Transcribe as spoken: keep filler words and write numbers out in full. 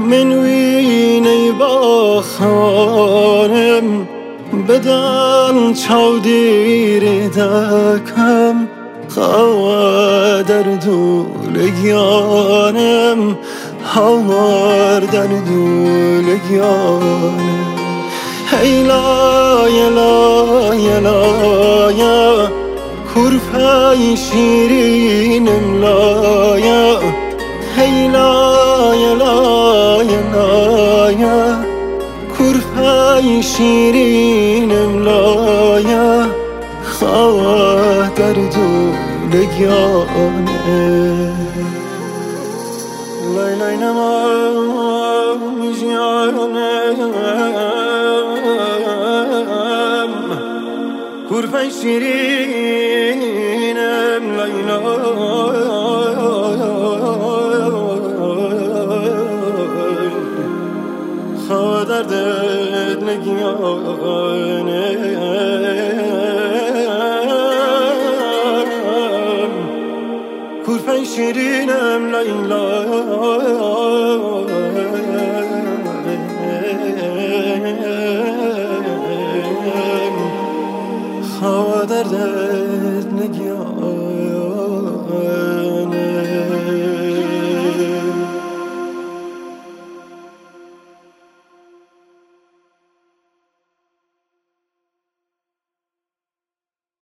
منوی نی با خانم بدن چاودیر دکم خواه در دولگیانم هاور در دولگیانم هی لای لای لای کرپای شیرینم لای هی لای لای لای کرپای شیرینم لای خواه در دولگیانه لای لای نمام جانم کرپای شیرینم لای لای خواه در دولگیانه کرپای شیرینم لیلا خواه در دلت نگیان